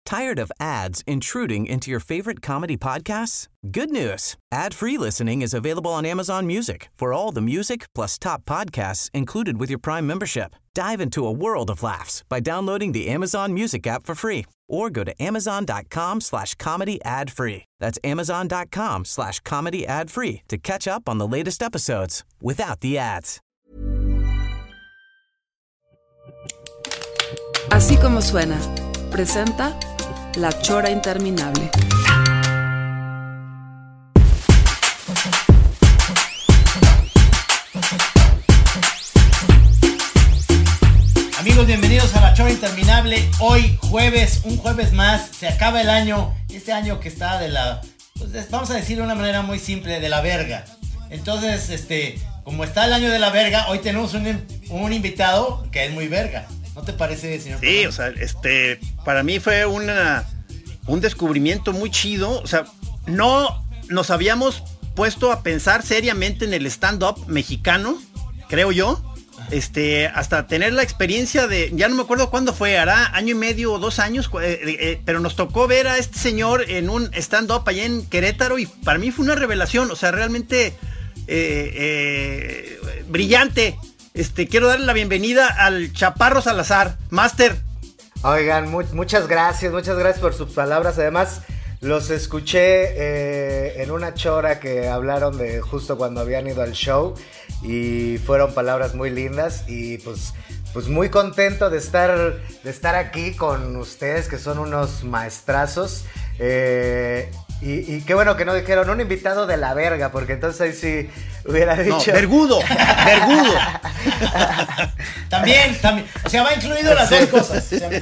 Tired of ads intruding into your favorite comedy podcasts? Good news. Ad-free listening is available on Amazon Music for all the music plus top podcasts included with your Prime membership. Dive into a world of laughs by downloading the Amazon Music app for free or go to amazon.com/comedy ad-free. That's amazon.com/comedy ad-free to catch up on the latest episodes without the ads. Así como suena, presenta La Chora Interminable. Amigos, bienvenidos a La Chora Interminable. Hoy jueves, un jueves más, se acaba el año. Este año que está de la, pues vamos a decir de una manera muy simple, de la verga. Entonces, como está el año de la verga, hoy tenemos un invitado que es muy verga. ¿No te parece, señor? Sí, o sea, para mí fue un descubrimiento muy chido. O sea, no nos habíamos puesto a pensar seriamente en el stand-up mexicano, creo yo. Hasta tener la experiencia de, ya no me acuerdo cuándo fue, hará año y medio o 2 años, pero nos tocó ver a este señor en un stand-up allá en Querétaro y para mí fue una revelación, o sea, realmente brillante. Quiero darle la bienvenida al Chaparro Salazar, Master. Oigan, muchas gracias por sus palabras. Además, los escuché en una chora que hablaron de justo cuando habían ido al show y fueron palabras muy lindas y pues muy contento de estar aquí con ustedes, que son unos maestrazos. Y qué bueno que no dijeron un invitado de la verga, porque entonces ahí sí hubiera dicho... No, vergudo. También, o sea, va incluido las dos cosas. O sea,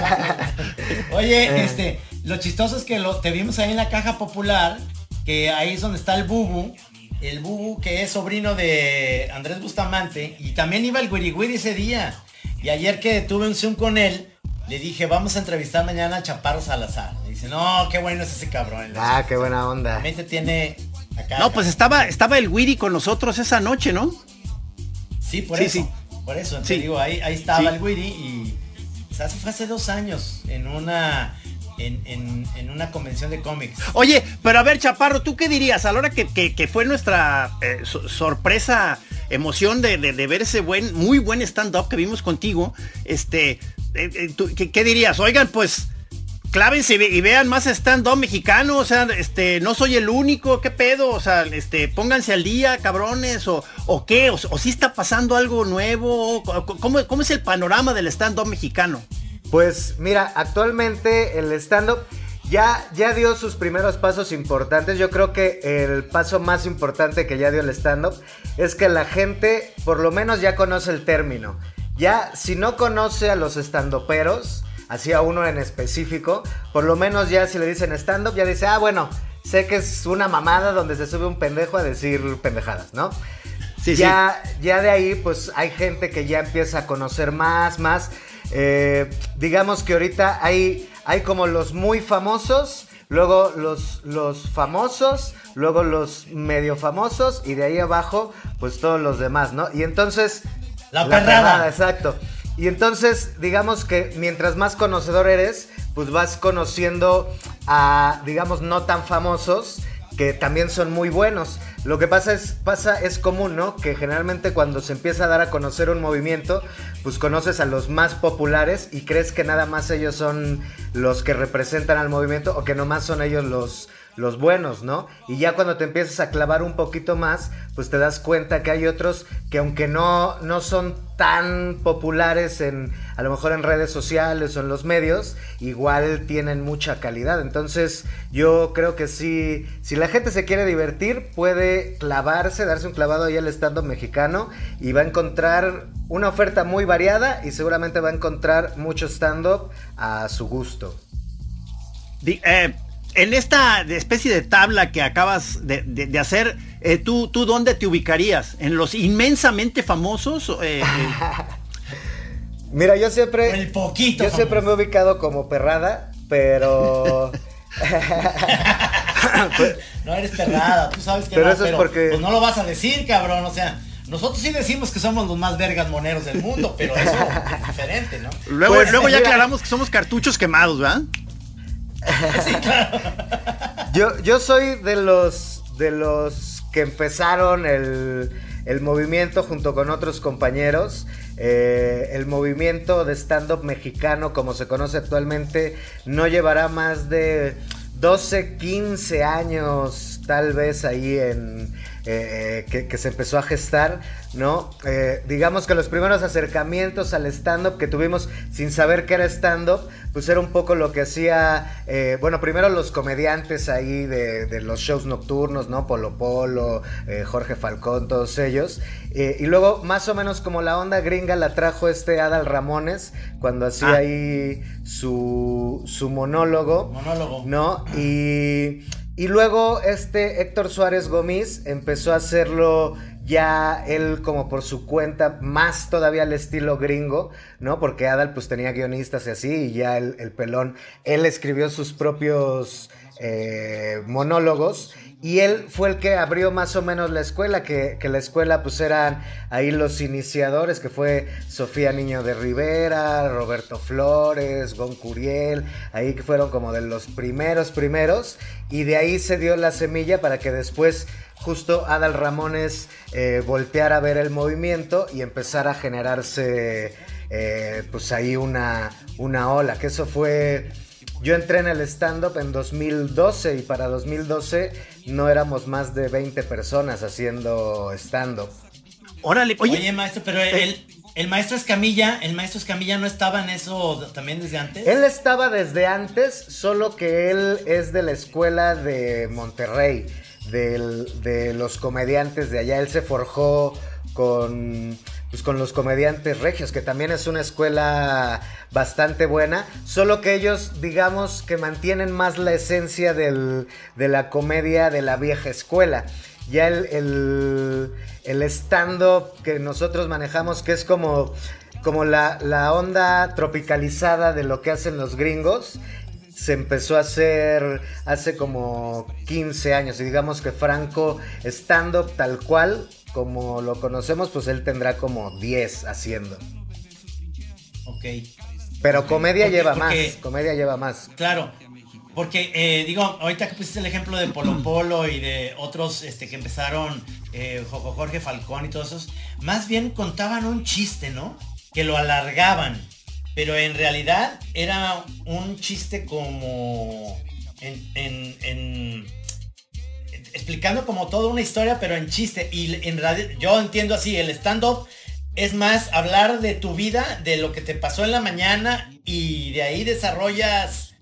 oye, lo chistoso es que te vimos ahí en la Caja Popular, que ahí es donde está el Bubu que es sobrino de Andrés Bustamante, y también iba el Wiri Wiri ese día. Y ayer que tuve un Zoom con él, le dije, vamos a entrevistar mañana a Chaparro Salazar. Me dice, no, qué bueno es ese cabrón. Ah, qué buena onda. También te tiene acá. No, pues estaba el Wiri con nosotros esa noche, ¿no? Sí, por eso. Por eso, te digo, ahí estaba el Wiri y o sea, fue hace 2 años en una convención de cómics. Oye, pero a ver, Chaparro, ¿tú qué dirías? A la hora que fue nuestra sorpresa, emoción de ver ese muy buen stand-up que vimos contigo, ¿qué dirías? Oigan, pues clávense y vean más stand-up mexicano, o sea, no soy el único, ¿qué pedo? O sea, pónganse al día, cabrones, o qué, o sí está pasando algo nuevo, ¿cómo es el panorama del stand-up mexicano? Pues mira, actualmente el stand-up ya dio sus primeros pasos importantes. Yo creo que el paso más importante que ya dio el stand-up es que la gente por lo menos ya conoce el término. Ya, si no conoce a los stand-uperos, así a uno en específico, por lo menos ya si le dicen stand-up, ya dice, bueno, sé que es una mamada donde se sube un pendejo a decir pendejadas, ¿no? Sí, ya de ahí, pues hay gente que ya empieza a conocer más. Digamos que ahorita hay como los muy famosos, luego los famosos, luego los medio famosos y de ahí abajo, pues todos los demás, ¿no? Y entonces... La perrada, exacto. Y entonces, digamos que mientras más conocedor eres, pues vas conociendo a, digamos, no tan famosos, que también son muy buenos. Lo que es común, ¿no? Que generalmente cuando se empieza a dar a conocer un movimiento, pues conoces a los más populares y crees que nada más ellos son los que representan al movimiento o que nomás son ellos los buenos, ¿no? Y ya cuando te empiezas a clavar un poquito más, pues te das cuenta que hay otros que aunque no son tan populares a lo mejor en redes sociales o en los medios, igual tienen mucha calidad. Entonces yo creo que si la gente se quiere divertir, puede clavarse, darse un clavado ahí al stand-up mexicano y va a encontrar una oferta muy variada y seguramente va a encontrar mucho stand-up a su gusto. En esta especie de tabla que acabas de hacer, ¿tú dónde te ubicarías? ¿En los inmensamente famosos? Mira, yo siempre me he ubicado como perrada, pero... No eres perrada, tú sabes que pero no, eso es porque... pues no lo vas a decir, cabrón, o sea... Nosotros sí decimos que somos los más vergas moneros del mundo, pero eso es diferente, ¿no? Luego ya aclaramos que somos cartuchos quemados, ¿verdad? Sí, claro. Yo soy de los que empezaron el movimiento junto con otros compañeros. El movimiento de stand-up mexicano, como se conoce actualmente, no llevará más de 12, 15 años, tal vez ahí que se empezó a gestar, ¿no? Digamos que los primeros acercamientos al stand-up que tuvimos sin saber qué era stand-up, pues era un poco lo que hacía, primero los comediantes ahí de los shows nocturnos, ¿no? Polo Polo, Jorge Falcón, todos ellos. Y luego, más o menos como la onda gringa la trajo Adal Ramones, cuando hacía ahí su monólogo, ¿no? Y luego Héctor Suárez Gómez empezó a hacerlo ya él como por su cuenta, más todavía al estilo gringo, ¿no? Porque Adal pues tenía guionistas y así, y ya el pelón, él escribió sus propios monólogos, y él fue el que abrió más o menos la escuela, que la escuela pues eran ahí los iniciadores, que fue Sofía Niño de Rivera, Roberto Flores, Gon Curiel, ahí que fueron como de los primeros, y de ahí se dio la semilla para que después justo Adal Ramones volteara a ver el movimiento y empezara a generarse pues ahí una ola, que eso fue... Yo entré en el stand-up en 2012 y para 2012 no éramos más de 20 personas haciendo stand-up. Órale, oye maestro, pero el maestro Escamilla no estaba en eso también desde antes. Él estaba desde antes, solo que él es de la escuela de Monterrey, de los comediantes de allá. Él se forjó con los comediantes regios, que también es una escuela bastante buena, solo que ellos, digamos, que mantienen más la esencia de la comedia de la vieja escuela. Ya el stand-up que nosotros manejamos, que es como la onda tropicalizada de lo que hacen los gringos, se empezó a hacer hace como 15 años, y digamos que Franco stand-up tal cual como lo conocemos, pues él tendrá como 10 haciendo. Ok. Pero comedia lleva más. Claro, porque ahorita que pusiste el ejemplo de Polo Polo y de otros que empezaron, Jorge Falcón y todos esos, más bien contaban un chiste, ¿no? Que lo alargaban, pero en realidad era un chiste como explicando como toda una historia, pero en chiste. Y en realidad, yo entiendo así, el stand-up es más hablar de tu vida, de lo que te pasó en la mañana, y de ahí desarrollas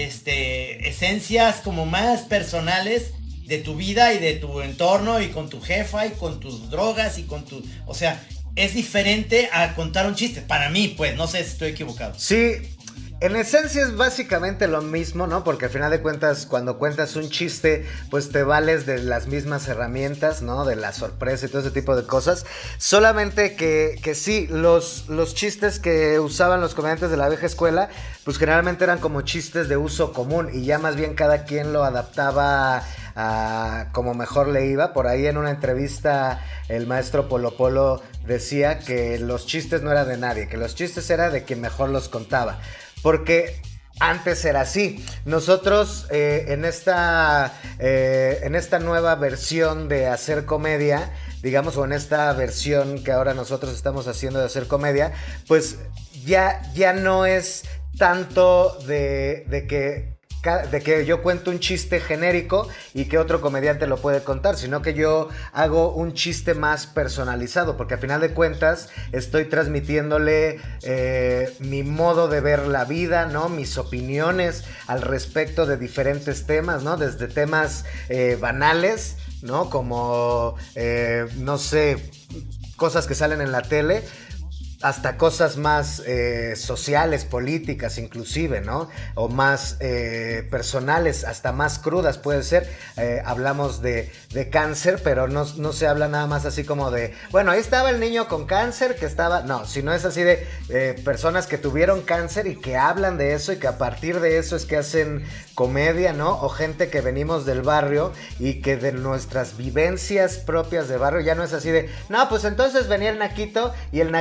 esencias como más personales de tu vida y de tu entorno, y con tu jefa y con tus drogas y con tu... O sea, es diferente a contar un chiste. Para mí, pues, no sé si estoy equivocado. Sí, en esencia es básicamente lo mismo, ¿no? Porque al final de cuentas, cuando cuentas un chiste, pues te vales de las mismas herramientas, ¿no? De la sorpresa y todo ese tipo de cosas. Solamente que sí, los chistes que usaban los comediantes de la vieja escuela, pues generalmente eran como chistes de uso común, y ya más bien cada quien lo adaptaba a como mejor le iba. Por ahí en una entrevista el maestro Polo Polo decía que los chistes no eran de nadie, que los chistes eran de quien mejor los contaba. Porque antes era así. Nosotros en esta nueva versión de hacer comedia, digamos, o en esta versión que ahora nosotros estamos haciendo de hacer comedia, pues ya no es tanto de que yo cuento un chiste genérico y que otro comediante lo puede contar, sino que yo hago un chiste más personalizado, porque a final de cuentas estoy transmitiéndole mi modo de ver la vida, ¿no? Mis opiniones al respecto de diferentes temas, ¿no? Desde temas banales, ¿no? Como, no sé, cosas que salen en la tele, hasta cosas más sociales, políticas inclusive, ¿no? O más personales, hasta más crudas puede ser. Hablamos de cáncer, pero no se habla nada más así como de, bueno, ahí estaba el niño con cáncer que estaba... No, sino es así de personas que tuvieron cáncer y que hablan de eso, y que a partir de eso es que hacen comedia, ¿no? O gente que venimos del barrio y que de nuestras vivencias propias de barrio ya no es así de, no, pues entonces venía el naquito y el naquito dijo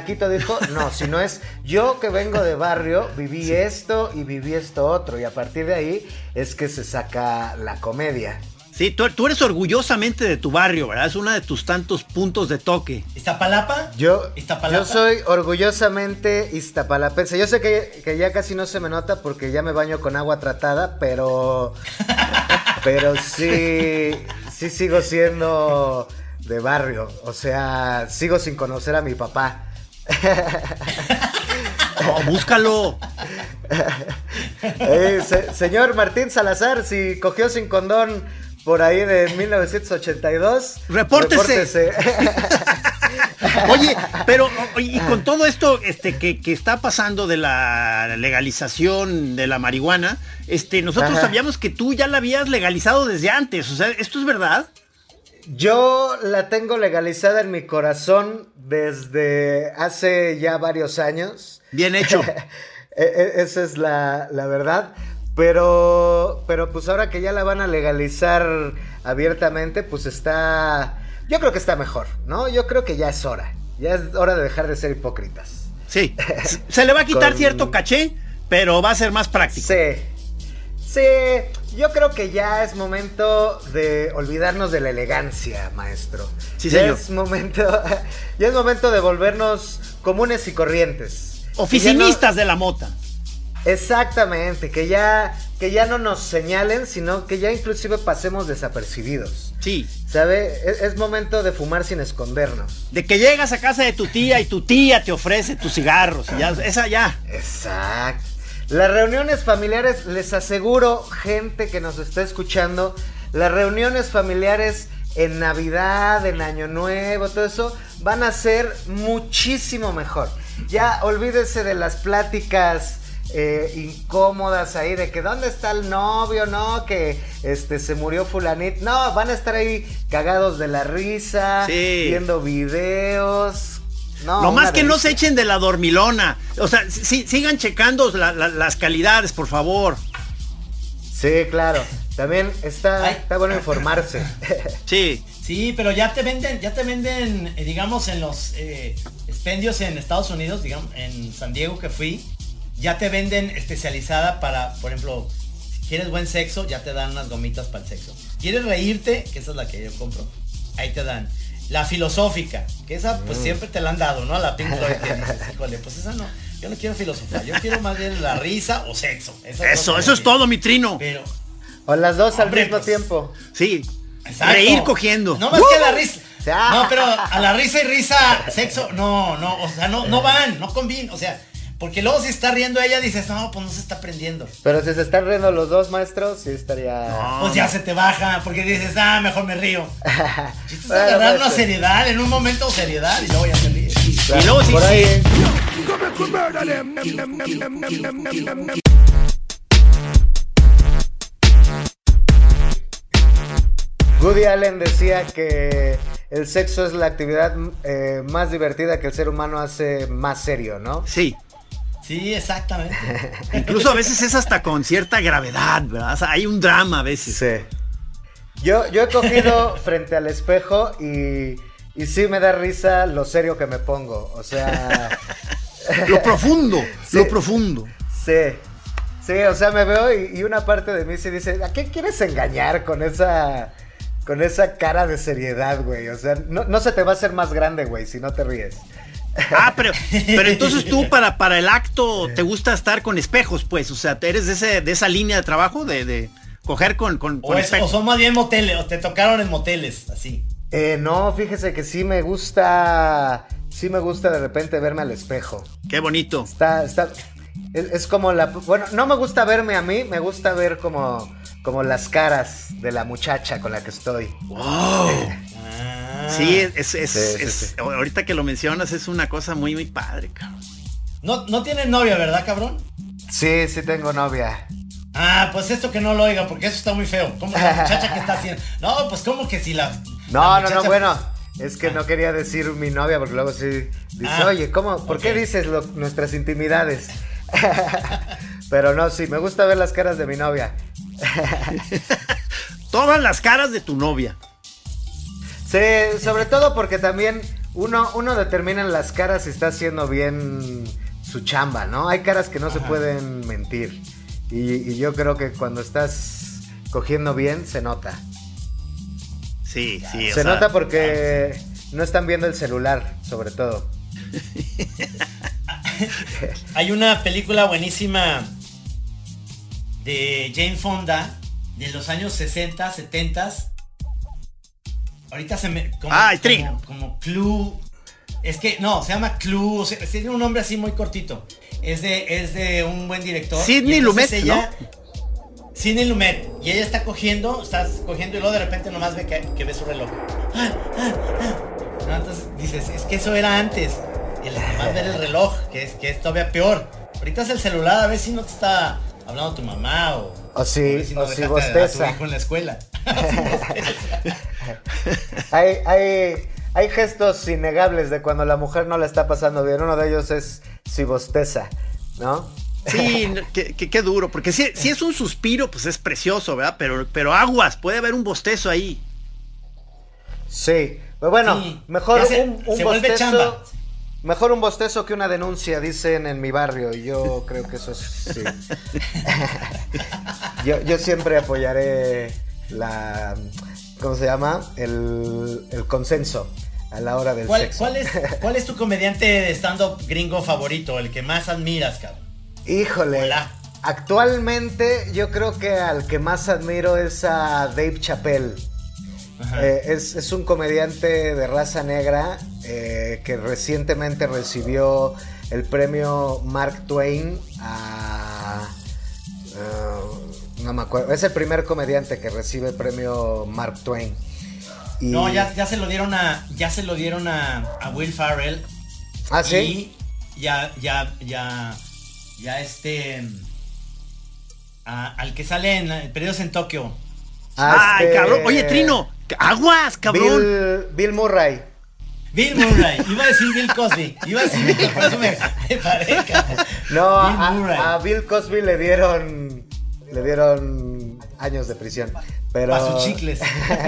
dijo, no, sino es yo que vengo de barrio, viví esto y viví esto otro, y a partir de ahí es que se saca la comedia. Sí, tú eres orgullosamente de tu barrio, ¿verdad? Es uno de tus tantos puntos de toque. ¿Iztapalapa? Yo ¿Iztapalapa? soy orgullosamente iztapalapense. Yo sé que ya casi no se me nota porque ya me baño con agua tratada, pero sí sigo siendo de barrio. O sea, sigo sin conocer a mi papá. Oh, búscalo. Señor Martín Salazar, si cogió sin condón por ahí de 1982, repórtese. Oye, pero y con todo esto que está pasando de la legalización de la marihuana, nosotros sabíamos que tú ya la habías legalizado desde antes. O sea, ¿esto es verdad? Yo la tengo legalizada en mi corazón desde hace ya varios años. Bien hecho. Esa es la verdad. Pero pues ahora que ya la van a legalizar abiertamente, pues yo creo que está mejor, ¿no? Yo creo que ya es hora. Ya es hora de dejar de ser hipócritas. Sí. Se le va a quitar cierto caché, pero va a ser más práctico. Sí, yo creo que ya es momento de olvidarnos de la elegancia, maestro. Sí, señor. Ya es momento de volvernos comunes y corrientes. Oficinistas de la mota. Exactamente, que ya no nos señalen, sino que ya inclusive pasemos desapercibidos. Sí. ¿Sabe? Es momento de fumar sin escondernos. De que llegas a casa de tu tía y tu tía te ofrece tus cigarros. Y ya, esa ya. Exacto. Las reuniones familiares, les aseguro, gente que nos está escuchando, las reuniones familiares en Navidad, en Año Nuevo, todo eso, van a ser muchísimo mejor. Ya olvídese de las pláticas incómodas ahí de que dónde está el novio, no, que se murió fulanito, no, van a estar ahí cagados de la risa, sí, viendo videos. No más que no se echen de la dormilona. O sea, sigan checando las calidades, por favor. Sí, claro. También está bueno informarse. Sí. Sí, pero ya te venden, digamos, en los expendios en Estados Unidos, digamos, en San Diego que fui, ya te venden especializada para, por ejemplo, si quieres buen sexo, ya te dan unas gomitas para el sexo. ¿Quieres reírte? Que esa es la que yo compro. Ahí te dan. La filosófica, que esa pues siempre te la han dado, ¿no? A la Pink Floyd que dices, híjole, pues esa no, yo no quiero filosofar, yo quiero más bien la risa o sexo. Eso es todo, mi trino. Pero, o las dos al mismo tiempo. Sí. Exacto. Reír cogiendo. No más que la risa. No, pero a la risa y risa, sexo, no, o sea, no van, no combinan, o sea, porque luego si está riendo ella dices, no, pues no se está prendiendo. Pero si se están riendo los dos, maestros, sí estaría... No. Pues ya se te baja, porque dices, mejor me río. Chistes bueno, agarrar una seriedad, en un momento seriedad, y luego ya te ríes. Claro, y luego sí, por ahí... Woody Allen decía que el sexo es la actividad más divertida que el ser humano hace más serio, ¿no? Sí. Sí, exactamente. Incluso a veces es hasta con cierta gravedad, ¿verdad? O sea, hay un drama a veces. Sí. Yo he cogido frente al espejo y sí me da risa lo serio que me pongo. O sea... Lo profundo, sí, lo profundo. Sí, o sea, me veo y una parte de mí sí dice, ¿a qué quieres engañar con esa cara de seriedad, güey? O sea, no se te va a hacer más grande, güey, si no te ríes. Pero entonces tú para el acto te gusta estar con espejos, pues, o sea, eres de esa línea de trabajo de coger con espejos. O son más bien moteles, o te tocaron en moteles, así. No, fíjese que sí me gusta de repente verme al espejo. Qué bonito. Es como bueno, no me gusta verme a mí, me gusta ver como las caras de la muchacha con la que estoy. Wow. Sí, sí. Ahorita que lo mencionas es una cosa muy, muy padre, cabrón. No tienes novia, ¿verdad, cabrón? Sí tengo novia. Pues esto que no lo oiga, porque eso está muy feo. ¿Cómo la muchacha que está haciendo? No, pues como que si la... No, bueno, es que no quería decir mi novia, porque luego sí dice, oye, ¿por qué dices nuestras intimidades? Pero no, sí, me gusta ver las caras de mi novia. Todas las caras de tu novia. Sí, sobre todo porque también uno determina en las caras si está haciendo bien su chamba, ¿no? Hay caras que no se pueden mentir. Y yo creo que cuando estás cogiendo bien, se nota. Sí, sí. Se nota porque no están viendo el celular, sobre todo. Hay una película buenísima de Jane Fonda de los años 60, 70. Ahorita se me... como Clue. Es que, no, se llama Clue. O sea, tiene un nombre así muy cortito. Es de un buen director. Sidney Lumet, ¿no? Sidney Lumet. Y ella está cogiendo y luego de repente nomás ve que ve su reloj. No, entonces dices, es que eso era antes. El nomás ver el reloj, que es todavía peor. Ahorita es el celular, a ver si no te está hablando tu mamá o si bosteza. A tu hijo en la escuela. Hay gestos innegables de cuando la mujer no la está pasando bien. Uno de ellos es si bosteza, ¿no? Sí, qué duro, porque si es un suspiro, pues es precioso, ¿verdad? Pero aguas, puede haber un bostezo ahí. Sí, pero bueno, sí, mejor un vuelve bostezo. chamba. Mejor un bostezo que una denuncia, dicen en mi barrio, y yo creo que eso es... Sí. yo siempre apoyaré ¿cómo se llama? El consenso a la hora del sexo. ¿Cuál es tu comediante de stand-up gringo favorito? El que más admiras, cabrón. Híjole. Hola. Actualmente yo creo que al que más admiro es a Dave Chappelle. Es un comediante de raza negra que recientemente recibió el premio Mark Twain no me acuerdo, es el primer comediante que recibe el premio Mark Twain. Y... No, ya se lo dieron a Will Ferrell. ¿Ah, sí? Y al que sale en Perdidos en Tokio. ¡Ay, cabrón! Oye, Trino, ¡aguas, cabrón! Bill Murray. Iba a decir Bill Cosby. Por eso me paré, cabrón. No, a Bill Cosby le dieron años de prisión. Pero... para sus chicles.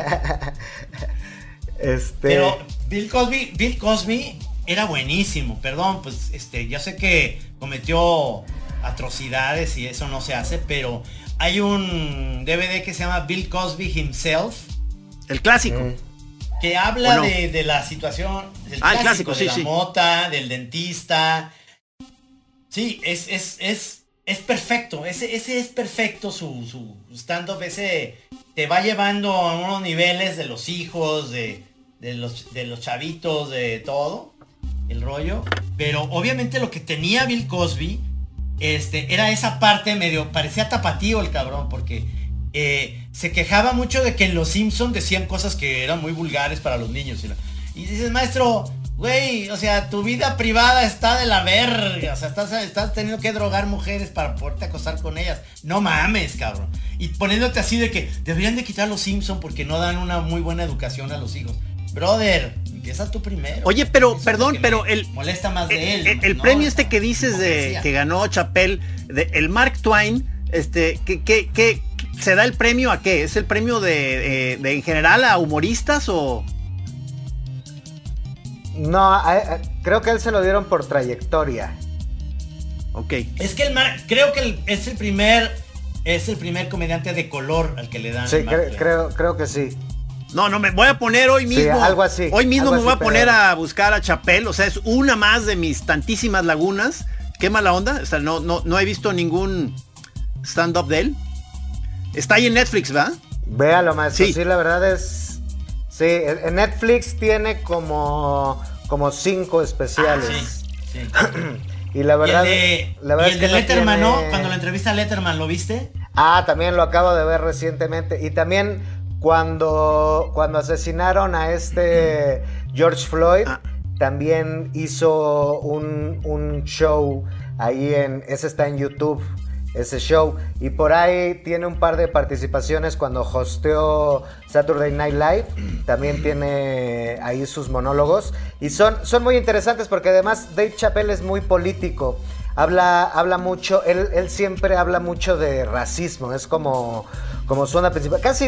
Pero Bill Cosby era buenísimo. Perdón, pues yo sé que cometió atrocidades y eso no se hace, pero hay un DVD que se llama Bill Cosby Himself. El clásico. Que habla de la situación del clásico, de la mota, del dentista. Sí, es perfecto. Ese es perfecto su stand-up. Ese te va llevando a unos niveles de los hijos, de los chavitos, de todo el rollo. Pero obviamente lo que tenía Bill Cosby era esa parte medio, parecía tapatío el cabrón, porque se quejaba mucho de que en Los Simpson decían cosas que eran muy vulgares para los niños. Y dices, maestro, güey, o sea, tu vida privada está de la verga. O sea, estás teniendo que drogar mujeres para poderte acostar con ellas. No mames, cabrón. Y poniéndote así de que deberían de quitar Los Simpson porque no dan una muy buena educación a los hijos. Brother, empieza tú primero. Oye, pero, perdón, pero molesta más de él. El premio que dices que ganó Chappelle, el Mark Twain, ¿qué se da el premio a qué? ¿Es el premio de en general a humoristas o...? No, creo que él se lo dieron por trayectoria. Ok. Es que creo que es el primer comediante de color al que le dan. Sí, creo que sí. No, me voy a poner hoy mismo. Sí, algo así. Hoy mismo me voy a poner a buscar a Chappelle. O sea, es una más de mis tantísimas lagunas. Qué mala onda. O sea, no he visto ningún stand-up de él. Está ahí en Netflix, ¿verdad? Véalo, maestro. Sí, la verdad es... Sí, en Netflix tiene como 5 especiales. Sí. Y la verdad... Y el de Letterman, ¿no? Cuando la entrevista a Letterman, ¿lo viste? También lo acabo de ver recientemente. Y también cuando asesinaron a George Floyd, también hizo un show ahí ese está en YouTube, ese show. Y por ahí tiene un par de participaciones cuando hosteó Saturday Night Live. También tiene ahí sus monólogos. Y son muy interesantes porque además Dave Chappelle es muy político. Habla mucho, él siempre habla mucho de racismo. Es como su onda principal. Casi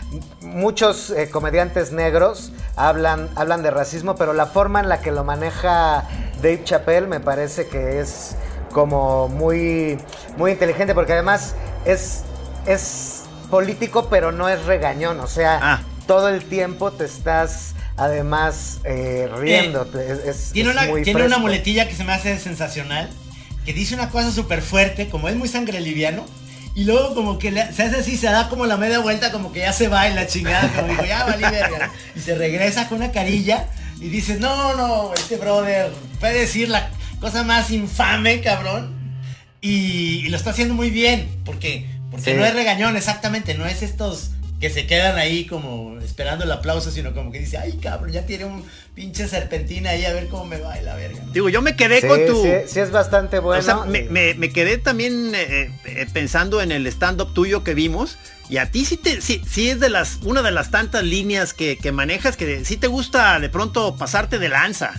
muchos comediantes negros hablan de racismo, pero la forma en la que lo maneja Dave Chappelle me parece que es como muy, muy inteligente, porque además es político, pero no es regañón, o sea, todo el tiempo te estás además riendo. Tiene una muletilla que se me hace sensacional, que dice una cosa súper fuerte, como es muy sangre liviano, y luego como que se hace así, se da como la media vuelta, como que ya se va y la chingada, como digo, ya valí verga, y se regresa con una carilla y dices, no, este brother puede decir la cosa más infame, cabrón, y lo está haciendo muy bien, porque sí. No es regañón, exactamente, no es estos que se quedan ahí como esperando el aplauso, sino como que dice, ay cabrón, ya tiene un pinche serpentina ahí, a ver cómo me va la verga. Digo, yo me quedé con tu... Sí, es bastante bueno. O sea, me quedé también pensando en el stand-up tuyo que vimos, y a ti sí es una de las tantas líneas que manejas, que sí te gusta de pronto pasarte de lanza.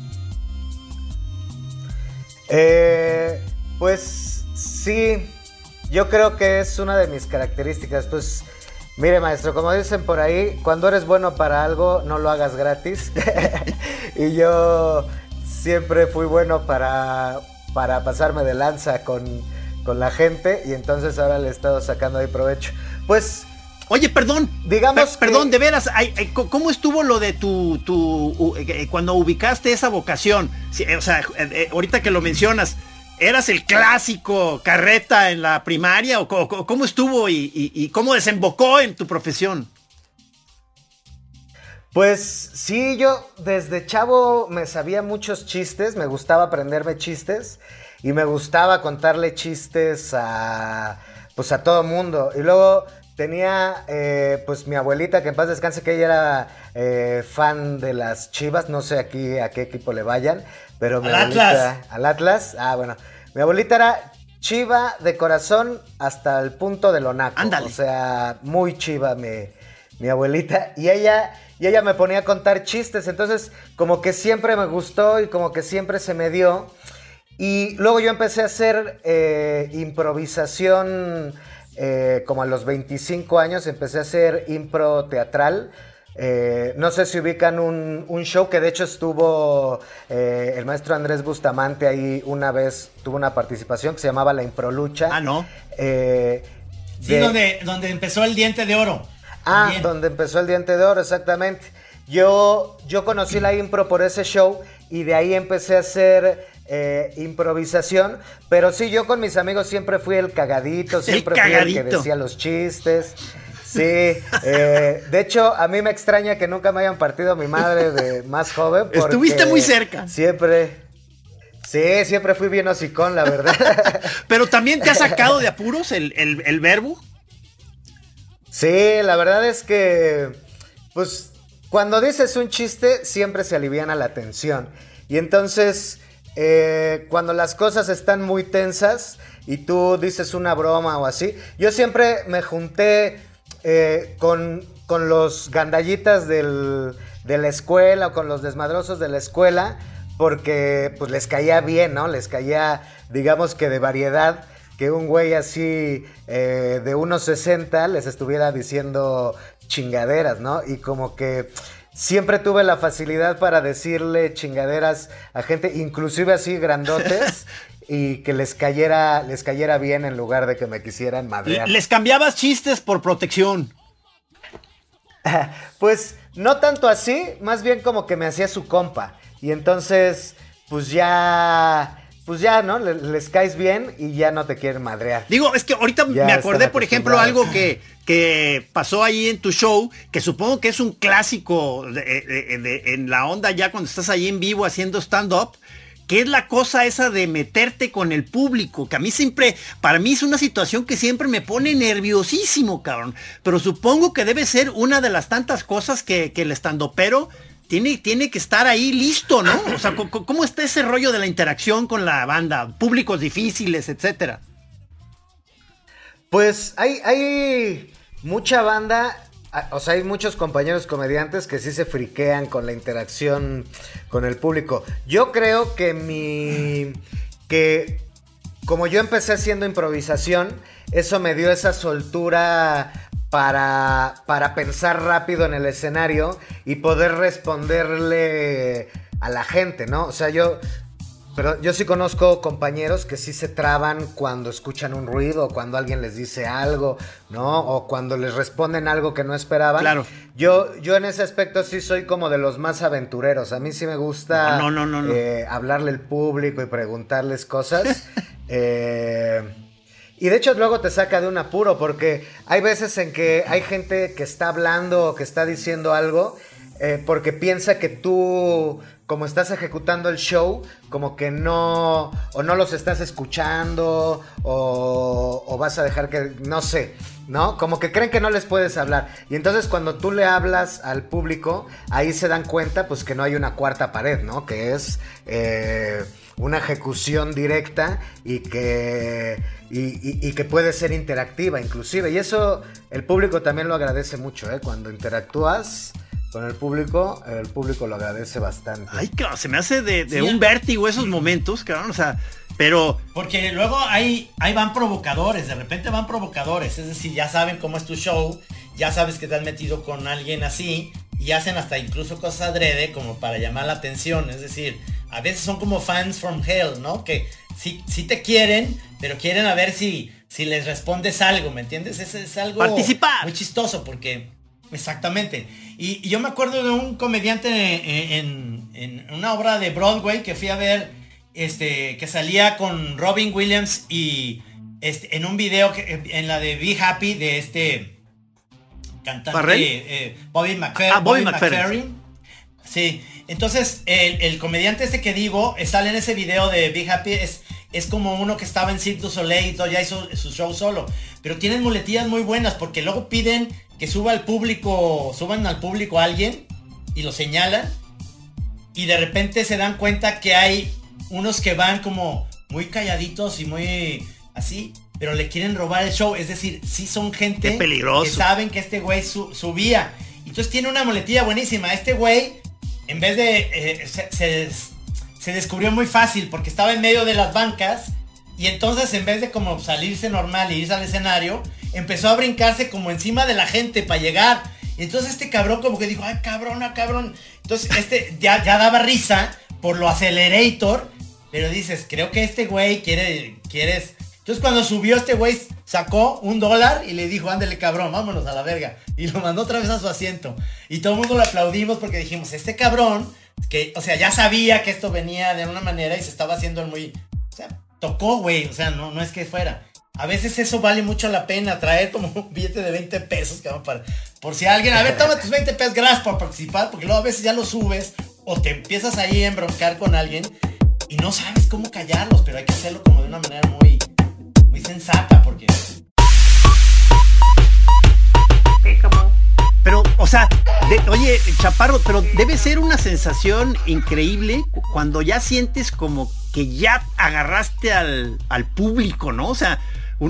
Pues sí, yo creo que es una de mis características. Pues mire, maestro, como dicen por ahí, cuando eres bueno para algo, no lo hagas gratis. Y yo siempre fui bueno para pasarme de lanza con la gente, y entonces ahora le he estado sacando ahí provecho. Pues... Oye, perdón, perdón, de veras, ¿cómo estuvo lo de cuando ubicaste esa vocación? O sea, ahorita que lo mencionas, ¿eras el clásico carreta en la primaria? ¿O cómo estuvo y cómo desembocó en tu profesión? Pues sí, yo desde chavo me sabía muchos chistes, me gustaba aprenderme chistes y me gustaba contarle chistes a todo mundo. Y luego tenía pues mi abuelita, que en paz descanse, que ella era fan de las Chivas, no sé aquí a qué equipo le vayan, pero mi abuelita... ¿Al Atlas? Ah, bueno. Mi abuelita era chiva de corazón hasta el punto de lo naco. Ándale. O sea, muy chiva mi abuelita. Y ella me ponía a contar chistes, entonces como que siempre me gustó y como que siempre se me dio. Y luego yo empecé a hacer improvisación como a los 25 años, empecé a hacer impro teatral. No sé si ubican un show que de hecho estuvo el maestro Andrés Bustamante ahí una vez, tuvo una participación que se llamaba La Improlucha. Ah, ¿no? Sí, donde empezó el Diente de Oro. Ah, también. Donde empezó el Diente de Oro, exactamente. Yo conocí la impro por ese show y de ahí empecé a hacer improvisación, pero sí, yo con mis amigos siempre fui el cagadito, siempre fui el que decía los chistes. Sí, de hecho, a mí me extraña que nunca me hayan partido mi madre de más joven. Estuviste muy cerca. Siempre fui bien hocicón, la verdad. Pero también te ha sacado de apuros el verbo. Sí, la verdad es que, pues, cuando dices un chiste, siempre se aliviana la tensión. Y entonces, cuando las cosas están muy tensas y tú dices una broma o así, yo siempre me junté con los gandallitas de la escuela o con los desmadrosos de la escuela, porque pues les caía bien, ¿no? Les caía, digamos que de variedad, que un güey así de 1.60 les estuviera diciendo chingaderas, ¿no? Y como que siempre tuve la facilidad para decirle chingaderas a gente, inclusive así grandotes, y que les cayera bien en lugar de que me quisieran madrear. ¿Les cambiabas chistes por protección? Pues no tanto así, más bien como que me hacía su compa. Y entonces, pues ya, ¿no? Les caes bien y ya no te quieren madrear. Digo, es que ahorita me acordé, por ejemplo, algo que pasó ahí en tu show, que supongo que es un clásico en la onda ya cuando estás ahí en vivo haciendo stand-up, que es la cosa esa de meterte con el público, que a mí siempre, para mí es una situación que siempre me pone nerviosísimo, cabrón. Pero supongo que debe ser una de las tantas cosas que el stand-upero tiene que estar ahí listo, ¿no? O sea, ¿cómo está ese rollo de la interacción con la banda? Públicos difíciles, etcétera. Pues hay mucha banda, o sea, hay muchos compañeros comediantes que sí se friquean con la interacción con el público. Yo creo que como yo empecé haciendo improvisación, eso me dio esa soltura para pensar rápido en el escenario y poder responderle a la gente, ¿no? O sea, yo sí conozco compañeros que sí se traban cuando escuchan un ruido o cuando alguien les dice algo, ¿no? O cuando les responden algo que no esperaban. Claro. Yo en ese aspecto sí soy como de los más aventureros. A mí sí me gusta No. hablarle al público y preguntarles cosas. Y de hecho luego te saca de un apuro porque hay veces en que hay gente que está hablando o que está diciendo algo porque piensa que tú, como estás ejecutando el show, como que no los estás escuchando o vas a dejar que, no sé, ¿no? Como que creen que no les puedes hablar. Y entonces cuando tú le hablas al público, ahí se dan cuenta pues que no hay una cuarta pared, ¿no? Que es una ejecución directa y que puede ser interactiva inclusive. Y eso el público también lo agradece mucho, ¿eh? Cuando interactúas con el público lo agradece bastante. Ay, cabrón, se me hace de un vértigo esos momentos, cabrón, o sea, pero... Porque luego ahí van provocadores, de repente van provocadores, es decir, ya saben cómo es tu show, ya sabes que te has metido con alguien así, y hacen hasta incluso cosas adrede como para llamar la atención, es decir, a veces son como fans from hell, ¿no? Que sí te quieren, pero quieren a ver si les respondes algo, ¿me entiendes? Es algo participar. Muy chistoso porque... Exactamente. Y yo me acuerdo de un comediante en una obra de Broadway que fui a ver, que salía con Robin Williams y en un video en la de Be Happy de cantante Bobby McFerrin. Sí. Entonces el comediante que digo sale en ese video de Be Happy, es como uno que estaba en Cirque du Soleil y todo, ya hizo su show solo, pero tienen muletillas muy buenas porque luego piden que suban al público a alguien y lo señalan y de repente se dan cuenta que hay unos que van como muy calladitos y muy así, pero le quieren robar el show, es decir, sí son gente que saben que este güey subía, entonces tiene una muletilla buenísima, este güey en vez de se descubrió muy fácil porque estaba en medio de las bancas y entonces en vez de como salirse normal y irse al escenario, empezó a brincarse como encima de la gente para llegar. Y entonces este cabrón como que dijo, ay cabrón. Entonces ya daba risa por lo acelerator, pero dices, creo que este güey quieres. Entonces cuando subió este güey sacó $1 y le dijo, ándale cabrón, vámonos a la verga. Y lo mandó otra vez a su asiento. Y todo el mundo lo aplaudimos porque dijimos, este cabrón, que, o sea, ya sabía que esto venía de una manera y se estaba haciendo el muy... O sea, tocó, güey, o sea, no es que fuera. A veces eso vale mucho la pena, traer como un billete de 20 pesos, cabrón, por si alguien, a ver, toma tus 20 pesos, gracias por participar, porque luego a veces ya lo subes o te empiezas ahí a embroncar con alguien y no sabes cómo callarlos, pero hay que hacerlo como de una manera muy, muy sensata, porque... Pero, o sea, oye, Chaparro, pero debe ser una sensación increíble cuando ya sientes como que ya agarraste al público, ¿no? O sea,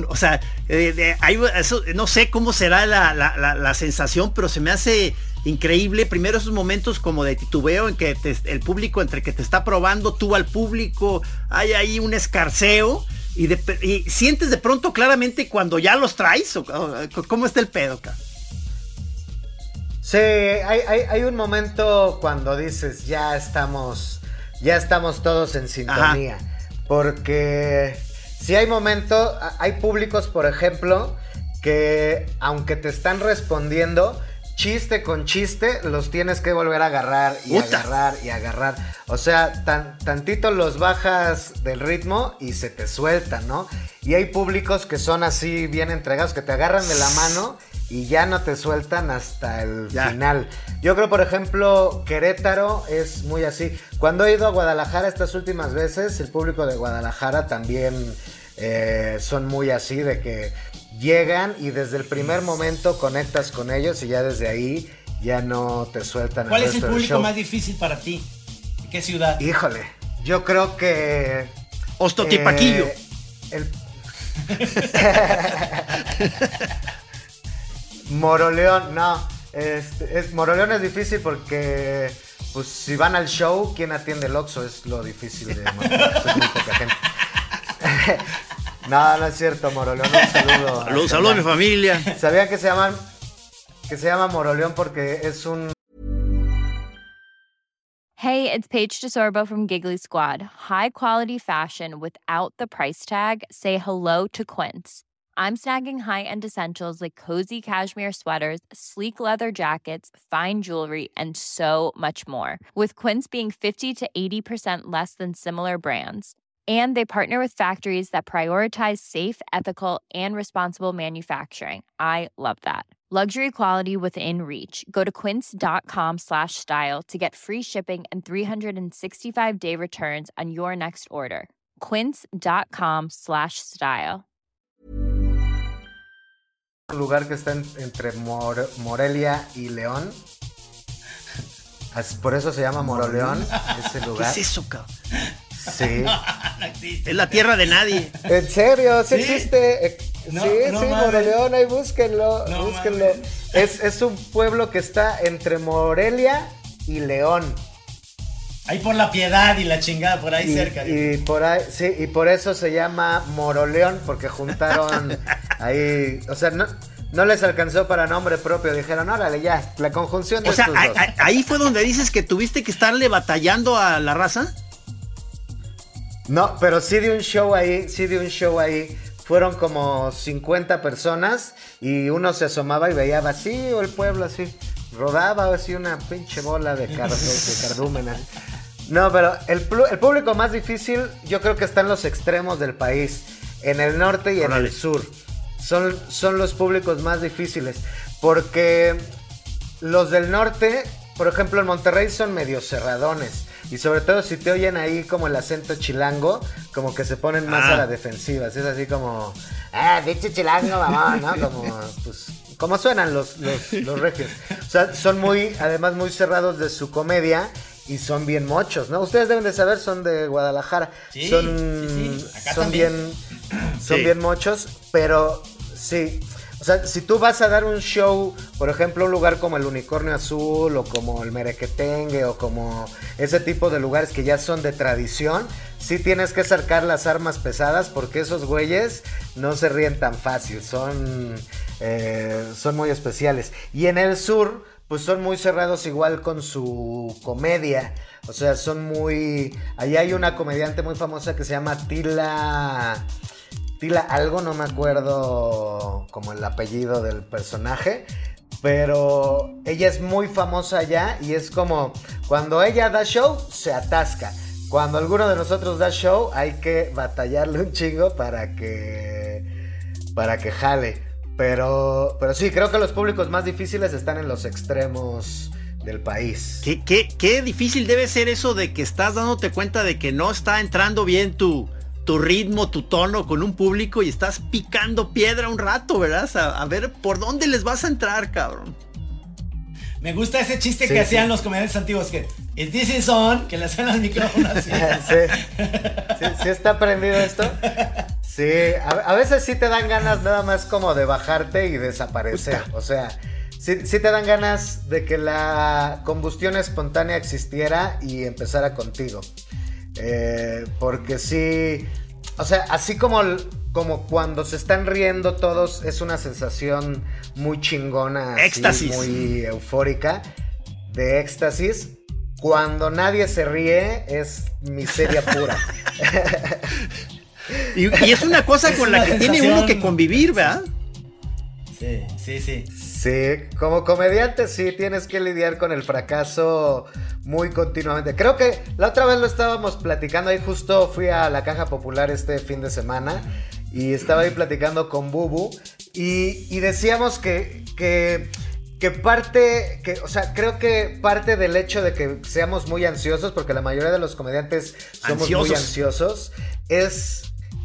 eso, no sé cómo será la sensación, pero se me hace increíble. Primero esos momentos como de titubeo en que el público, entre que te está probando, tú al público, hay ahí un escarceo y sientes de pronto claramente cuando ya los traes, o ¿cómo está el pedo, cara? Sí, hay un momento cuando dices, ya estamos todos en sintonía. Ajá. Porque si hay momentos, hay públicos, por ejemplo, que aunque te están respondiendo, chiste con chiste, los tienes que volver a agarrar y agarrar. O sea, tantito los bajas del ritmo y se te sueltan, ¿no? Y hay públicos que son así bien entregados, que te agarran de la mano y ya no te sueltan hasta el final. Yo creo, por ejemplo, Querétaro es muy así. Cuando he ido a Guadalajara estas últimas veces, el público de Guadalajara también son muy así, de que llegan y desde el primer momento conectas con ellos y ya desde ahí ya no te sueltan. ¿Cuál es el público más difícil para ti? ¿En qué ciudad? Híjole, yo creo que... Ostotipaquillo. Moroleón, no. Moroleón es difícil porque, pues, si van al show, ¿quién atiende el Oxxo? Es lo difícil de Moroleón. Es muy poca gente. No, no es cierto, Moroleón, un saludo. Saludos a mi familia. ¿Sabían que se llama Moroleón porque es un... Hey, it's Paige DeSorbo from Giggly Squad. High quality fashion without the price tag. Say hello to Quince. I'm snagging high-end essentials like cozy cashmere sweaters, sleek leather jackets, fine jewelry, and so much more. With Quince being 50 to 80% less than similar brands. And they partner with factories that prioritize safe, ethical, and responsible manufacturing. I love that. Luxury quality within reach. Go to quince.com/style to get free shipping and 365-day returns on your next order. Quince.com/style. Un lugar que está entre Morelia y León. Por eso se llama Moroleón, ese lugar. ¿Qué es eso, cabrón? Sí. No existe. Es la tierra de nadie. ¿En serio? ¿Sí, ¿Sí? existe? No, sí, no sí, mames. Moroleón, ahí búsquenlo, No búsquenlo. mames. Es un pueblo que está entre Morelia y León. Ahí por La Piedad y la chingada, por ahí cerca. Y por ahí, sí, y por eso se llama Moroleón, porque juntaron ahí, o sea, no les alcanzó para nombre propio, dijeron, órale, ya, la conjunción de O sea, estos dos. ahí fue donde dices que tuviste que estarle batallando a la raza. No, pero sí de un show ahí. Fueron como 50 personas y uno se asomaba y veía vacío el pueblo así. Rodaba así una pinche bola de cardúmena. No, pero el público más difícil yo creo que está en los extremos del país. En el norte y en el sur. Son los públicos más difíciles. Porque los del norte, por ejemplo en Monterrey, son medio cerradones. Y sobre todo si te oyen ahí como el acento chilango, como que se ponen más a la defensiva. Es así como, dicho chilango, mamá, ¿no? Como, pues, como suenan los regios. O sea, son además muy cerrados de su comedia y son bien mochos, ¿no? Ustedes deben de saber, son de Guadalajara. Sí, son Acá son también. bien mochos, pero sí. O sea, si tú vas a dar un show, por ejemplo, un lugar como el Unicornio Azul o como el Merequetengue o como ese tipo de lugares que ya son de tradición, sí tienes que sacar las armas pesadas porque esos güeyes no se ríen tan fácil, son muy especiales. Y en el sur, pues son muy cerrados igual con su comedia. O sea, ahí hay una comediante muy famosa que se llama Tila algo, no me acuerdo como el apellido del personaje, pero ella es muy famosa allá y es como cuando ella da show se atasca. Cuando alguno de nosotros da show hay que batallarle un chingo para que jale. Pero sí, creo que los públicos más difíciles están en los extremos del país. Qué difícil debe ser eso de que estás dándote cuenta de que no está entrando bien tu ritmo, tu tono con un público y estás picando piedra un rato, ¿verdad? A ver por dónde les vas a entrar, cabrón. Me gusta ese chiste que hacían los comediantes antiguos, que "Is this is on", que le hacen al micrófono así. Sí está prendido esto. Sí, a veces sí te dan ganas nada más como de bajarte y desaparecer. O sea, sí te dan ganas de que la combustión espontánea existiera y empezara contigo. Porque sí, o sea, así como cuando se están riendo todos, es una sensación muy chingona, éxtasis, muy eufórica, de éxtasis. Cuando nadie se ríe es miseria pura. y es una cosa con la que tiene uno que convivir, ¿verdad? Sí. Sí, como comediante sí tienes que lidiar con el fracaso muy continuamente. Creo que la otra vez lo estábamos platicando, ahí justo fui a la Caja Popular este fin de semana y estaba ahí platicando con Bubu y decíamos que o sea, creo que parte del hecho de que seamos muy ansiosos, porque la mayoría de los comediantes somos muy ansiosos, es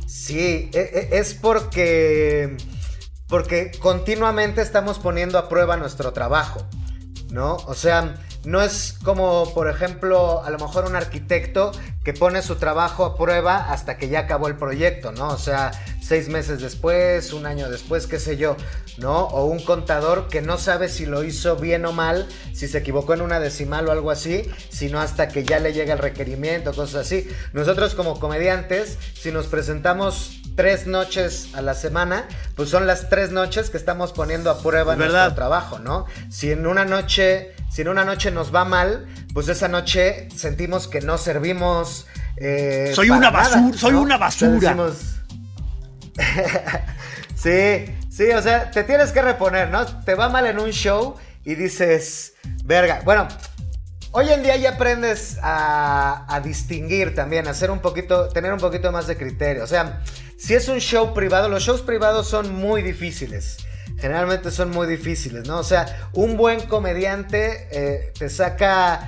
porque continuamente estamos poniendo a prueba nuestro trabajo, ¿no? O sea, no es como, por ejemplo, a lo mejor un arquitecto que pone su trabajo a prueba hasta que ya acabó el proyecto, ¿no? O sea, 6 meses después, un año después, qué sé yo, ¿no? O un contador que no sabe si lo hizo bien o mal, si se equivocó en una decimal o algo así, sino hasta que ya le llega el requerimiento, cosas así. Nosotros como comediantes, si nos presentamos 3 noches a la semana, pues son las 3 noches que estamos poniendo a prueba nuestro trabajo, ¿no? Si en una noche nos va mal, pues esa noche sentimos que no servimos. Soy una basura, soy una basura. Sí, o sea, te tienes que reponer, ¿no? Te va mal en un show y dices, verga. Bueno, hoy en día ya aprendes a distinguir también, a tener un poquito más de criterio. O sea, si es un show privado, los shows privados son muy difíciles. Generalmente son muy difíciles, ¿no? O sea, un buen comediante te saca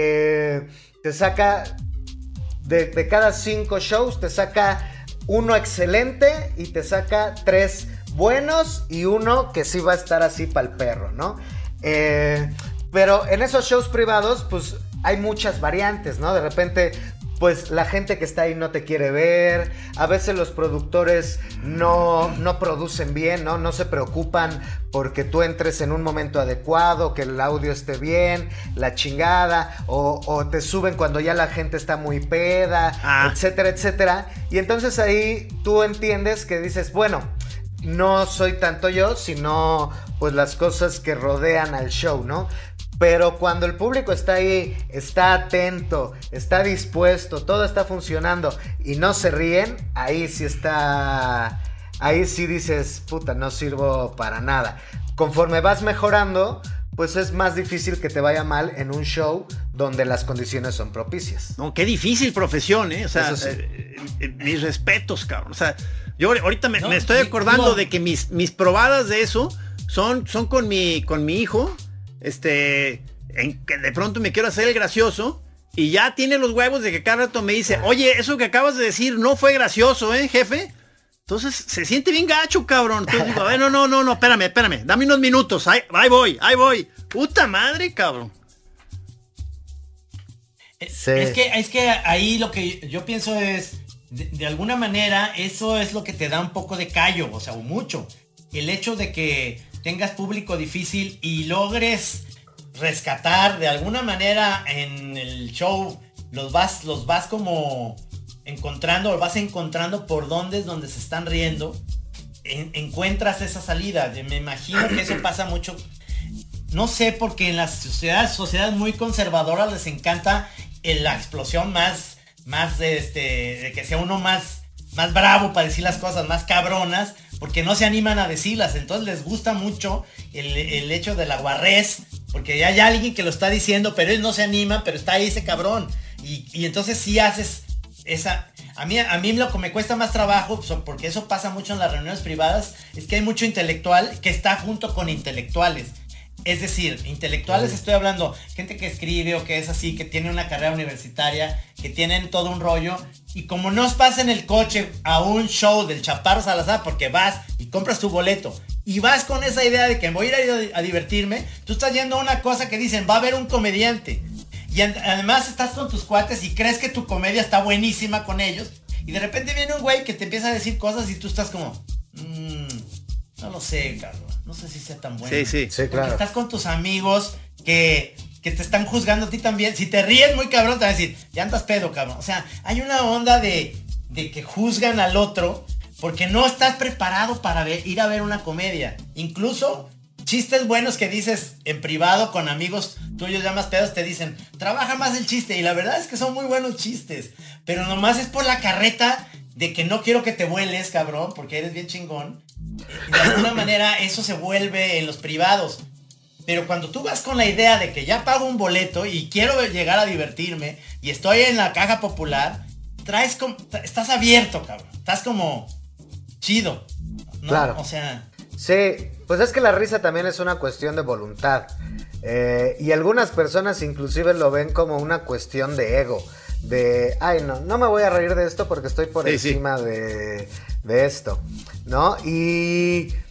de cada 5 shows, te saca uno excelente y te saca 3 buenos y uno que sí va a estar así pa'l perro, ¿no? Pero en esos shows privados, pues hay muchas variantes, ¿no? De repente, pues la gente que está ahí no te quiere ver, a veces los productores no producen bien, ¿no? No se preocupan porque tú entres en un momento adecuado, que el audio esté bien, la chingada, o te suben cuando ya la gente está muy peda, etcétera, etcétera. Y entonces ahí tú entiendes que dices, bueno, no soy tanto yo, sino pues las cosas que rodean al show, ¿no? Pero cuando el público está ahí, está atento, está dispuesto, todo está funcionando y no se ríen, ahí sí dices, puta, no sirvo para nada. Conforme vas mejorando, pues es más difícil que te vaya mal en un show donde las condiciones son propicias. No, qué difícil profesión, ¿eh? O sea, sí. Mis respetos, cabrón. O sea, yo ahorita me estoy acordando de que mis probadas de eso son con mi hijo. En que de pronto me quiero hacer el gracioso y ya tiene los huevos de que cada rato me dice, oye, eso que acabas de decir no fue gracioso, jefe. Entonces se siente bien gacho, cabrón. Entonces digo, no, espérame, dame unos minutos, ahí voy. Puta madre, cabrón. Sí. Es que ahí lo que yo pienso es, de alguna manera, eso es lo que te da un poco de callo, o sea, o mucho. El hecho de que tengas público difícil y logres rescatar de alguna manera en el show, los vas como encontrando, vas encontrando por dónde es donde se están riendo, encuentras esa salida. Me imagino que eso pasa mucho, no sé, porque en las sociedades muy conservadoras les encanta la explosión más de que sea uno más bravo para decir las cosas, más cabronas, porque no se animan a decirlas. Entonces les gusta mucho el hecho de la guarrez, porque ya hay alguien que lo está diciendo, pero él no se anima, pero está ahí ese cabrón. Y entonces sí haces esa... A mí lo que me cuesta más trabajo, porque eso pasa mucho en las reuniones privadas, es que hay mucho intelectual que está junto con intelectuales. Es decir, intelectuales, estoy hablando, gente que escribe o que es así, que tiene una carrera universitaria, que tienen todo un rollo, y como no vas en el coche a un show del Chaparro Salazar, porque vas y compras tu boleto, y vas con esa idea de que voy a ir a divertirme, tú estás yendo a una cosa que dicen, va a haber un comediante, y además estás con tus cuates y crees que tu comedia está buenísima con ellos, y de repente viene un güey que te empieza a decir cosas y tú estás como, no lo sé, Carlos. No sé si sea tan bueno. Sí, claro. Porque estás con tus amigos que te están juzgando a ti también. Si te ríes muy cabrón, te van a decir, ya andas pedo, cabrón. O sea, hay una onda de que juzgan al otro porque no estás preparado para ir a ver una comedia. Incluso chistes buenos que dices en privado con amigos tuyos ya más pedos, te dicen, trabaja más el chiste. Y la verdad es que son muy buenos chistes. Pero nomás es por la carreta de que no quiero que te vueles, cabrón, porque eres bien chingón. De alguna manera eso se vuelve en los privados. Pero cuando tú vas con la idea de que ya pago un boleto y quiero llegar a divertirme y estoy en la caja popular, estás abierto, cabrón. Estás como chido, ¿no? Claro. O sea... Sí, pues es que la risa también es una cuestión de voluntad. Y algunas personas inclusive lo ven como una cuestión de ego. De, ay, no me voy a reír de esto porque estoy por encima de esto, ¿no? Y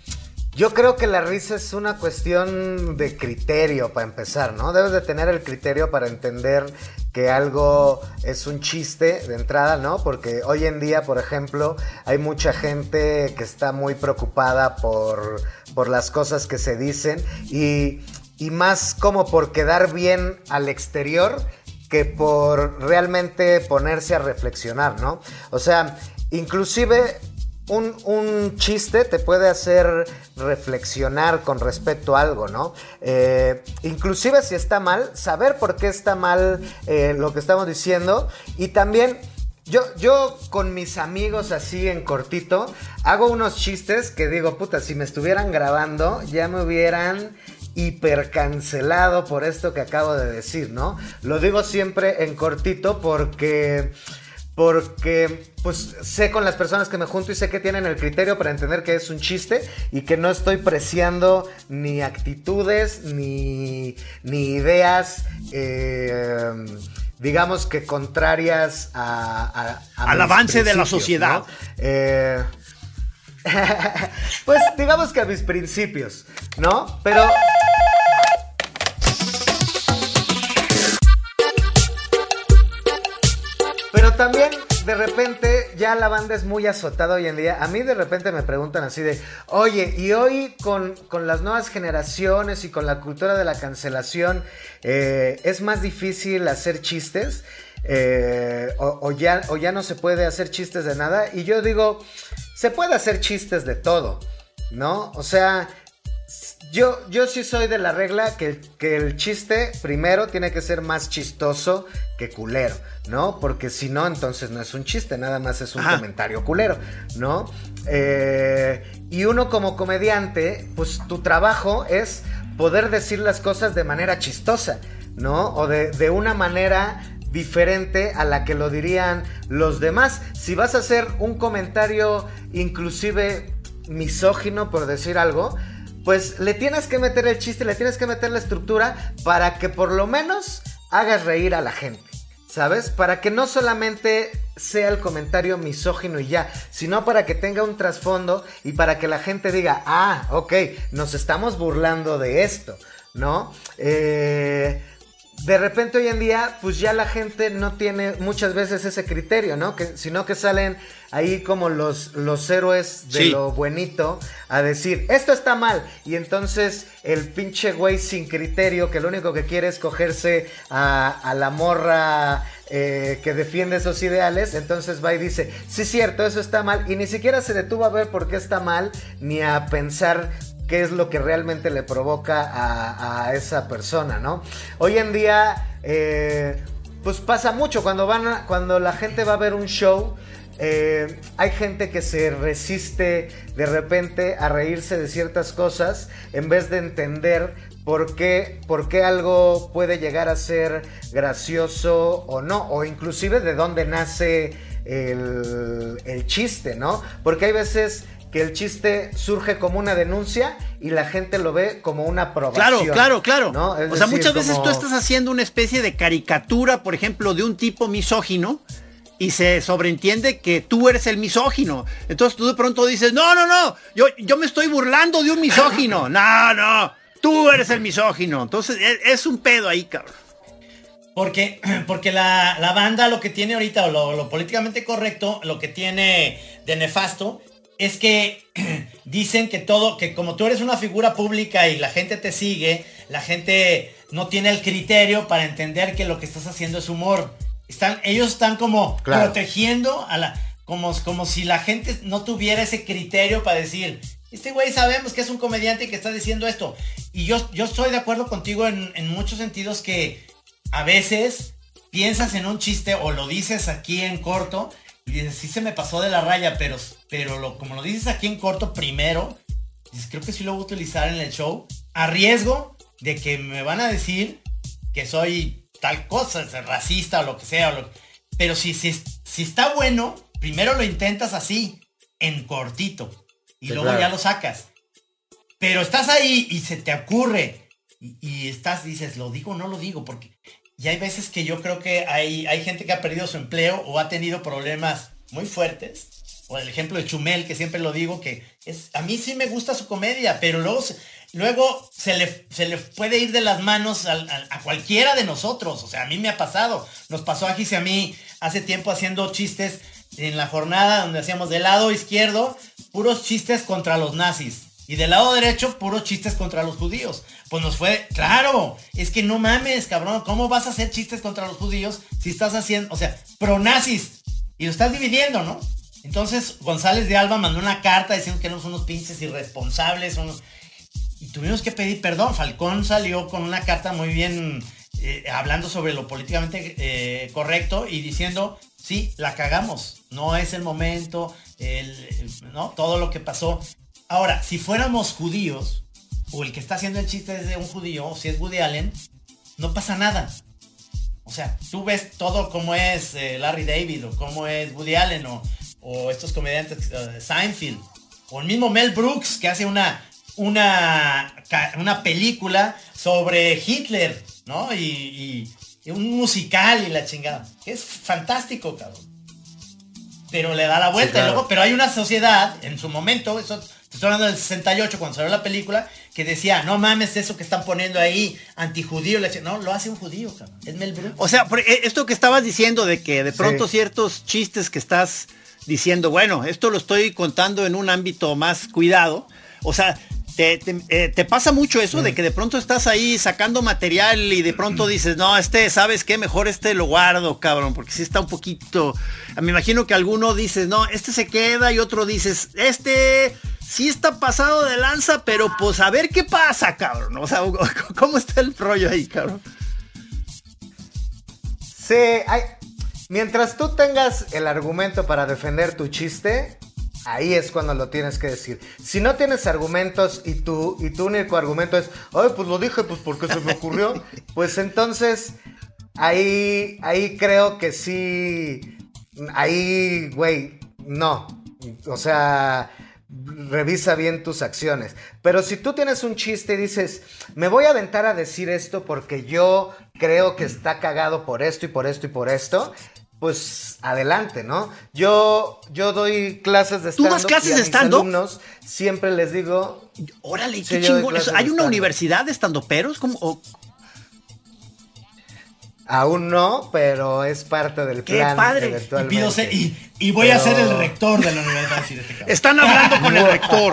Yo creo que la risa es una cuestión de criterio para empezar, ¿no? Debes de tener el criterio para entender que algo es un chiste de entrada, ¿no? Porque hoy en día, por ejemplo, hay mucha gente que está muy preocupada por las cosas que se dicen y más como por quedar bien al exterior que por realmente ponerse a reflexionar, ¿no? O sea, inclusive un chiste te puede hacer reflexionar con respecto a algo, ¿no? Inclusive si está mal, saber por qué está mal lo que estamos diciendo. Y también yo con mis amigos así en cortito hago unos chistes que digo, puta, si me estuvieran grabando ya me hubieran hipercancelado por esto que acabo de decir, ¿no? Lo digo siempre en cortito porque pues sé con las personas que me junto y sé que tienen el criterio para entender que es un chiste y que no estoy preciando ni actitudes ni ideas digamos que contrarias al avance de la sociedad, ¿no? Pues digamos que a mis principios, ¿no? Pero también de repente ya la banda es muy azotada hoy en día. A mí de repente me preguntan así de, oye, y hoy con las nuevas generaciones y con la cultura de la cancelación, ¿es más difícil hacer chistes? O ya no se puede hacer chistes de nada. Y yo digo, se puede hacer chistes de todo, ¿no? O sea, yo sí soy de la regla que el chiste primero tiene que ser más chistoso que culero, ¿no? Porque si no, entonces no es un chiste, nada más es un comentario culero, ¿no? Y uno como comediante, pues tu trabajo es poder decir las cosas de manera chistosa, ¿no? O de una manera diferente a la que lo dirían los demás. Si vas a hacer un comentario inclusive misógino, por decir algo, pues le tienes que meter el chiste, le tienes que meter la estructura para que por lo menos hagas reír a la gente, ¿sabes? Para que no solamente sea el comentario misógino y ya, sino para que tenga un trasfondo y para que la gente diga, ah, ok, nos estamos burlando de esto, ¿no? De repente hoy en día, pues ya la gente no tiene muchas veces ese criterio, ¿no? Sino que salen ahí como los héroes de lo buenito a decir, esto está mal. Y entonces el pinche güey sin criterio, que lo único que quiere es cogerse a la morra que defiende esos ideales, entonces va y dice, sí, cierto, eso está mal. Y ni siquiera se detuvo a ver por qué está mal, ni a pensar qué es lo que realmente le provoca a esa persona, ¿no? Hoy en día, pues pasa mucho cuando la gente va a ver un show. Hay gente que se resiste de repente a reírse de ciertas cosas en vez de entender por qué algo puede llegar a ser gracioso o no, o inclusive de dónde nace el chiste, ¿no? Porque hay veces que el chiste surge como una denuncia y la gente lo ve como una aprobación. Claro. ¿no? O sea, muchas veces tú estás haciendo una especie de caricatura, por ejemplo, de un tipo misógino y se sobreentiende que tú eres el misógino. Entonces tú de pronto dices, no, yo me estoy burlando de un misógino. No, tú eres el misógino. Entonces es un pedo ahí, cabrón. Porque la banda lo que tiene ahorita, o lo políticamente correcto, lo que tiene de nefasto, es que dicen que como tú eres una figura pública y la gente te sigue, la gente no tiene el criterio para entender que lo que estás haciendo es humor. Ellos están como protegiendo como si la gente no tuviera ese criterio para decir, este güey sabemos que es un comediante y que está diciendo esto. Y yo estoy de acuerdo contigo en muchos sentidos, que a veces piensas en un chiste o lo dices aquí en corto y dices, sí se me pasó de la raya, pero como lo dices aquí en corto primero, dices, creo que sí lo voy a utilizar en el show, a riesgo de que me van a decir que soy tal cosa, racista o lo que sea. Pero si está bueno, primero lo intentas así, en cortito, y sí, luego ya lo sacas. Pero estás ahí y se te ocurre, y dices, ¿lo digo o no lo digo? Porque y hay veces que yo creo que hay gente que ha perdido su empleo o ha tenido problemas muy fuertes o el ejemplo de Chumel, que siempre lo digo, que a mí sí me gusta su comedia, pero luego se le puede ir de las manos a cualquiera de nosotros. O sea, a mí me ha pasado. Nos pasó a Gis y a mí hace tiempo haciendo chistes en la jornada donde hacíamos del lado izquierdo puros chistes contra los nazis. Y del lado derecho, puros chistes contra los judíos. Pues nos fue, claro, es que no mames, cabrón, ¿cómo vas a hacer chistes contra los judíos si estás haciendo, o sea, pro-nazis? Y lo estás dividiendo, ¿no? Entonces, González de Alba mandó una carta diciendo que éramos unos pinches irresponsables, y tuvimos que pedir perdón. Falcón salió con una carta muy bien, hablando sobre lo políticamente correcto y diciendo, sí, la cagamos, no es el momento, ¿no? Todo lo que pasó. Ahora, si fuéramos judíos, o el que está haciendo el chiste es de un judío, o si es Woody Allen, no pasa nada. O sea, tú ves todo como es Larry David, o como es Woody Allen, o estos comediantes, Seinfeld, o el mismo Mel Brooks, que hace una película sobre Hitler, ¿no? Y un musical y la chingada. Es fantástico, cabrón. Pero le da la vuelta, sí, claro. Y luego, pero hay una sociedad, en su momento, eso... Estoy hablando del 68, cuando salió la película, que decía, no mames, eso que están poniendo ahí, antijudío. No, lo hace un judío, cabrón. Es Mel Brooks. O sea, esto que estabas diciendo de que de pronto ciertos chistes que estás diciendo, bueno, esto lo estoy contando en un ámbito más cuidado. O sea, te pasa mucho eso de que de pronto estás ahí sacando material y de pronto dices, no, ¿sabes qué? Mejor lo guardo, cabrón, porque sí está un poquito... Me imagino que alguno dices, no, se queda, y otro dices, sí está pasado de lanza, pero pues a ver qué pasa, cabrón. O sea, ¿cómo está el rollo ahí, cabrón? Sí, mientras tú tengas el argumento para defender tu chiste, ahí es cuando lo tienes que decir. Si no tienes argumentos y tu único argumento es, ay, pues lo dije pues porque se me ocurrió, pues entonces ahí creo que sí, ahí, güey, no. O sea... revisa bien tus acciones. Pero si tú tienes un chiste y dices, me voy a aventar a decir esto porque yo creo que está cagado por esto y por esto y por esto, pues adelante, ¿no? Yo doy clases de stand-up. ¿Tú das clases de stand-up? A mis alumnos siempre les digo... Órale, qué chingón. ¿Hay una universidad de stand-uperos? ¿Cómo? Aún no, pero es parte del plan. ¡Qué padre! Eventualmente. Y voy a ser el rector de la universidad. Están hablando con el rector.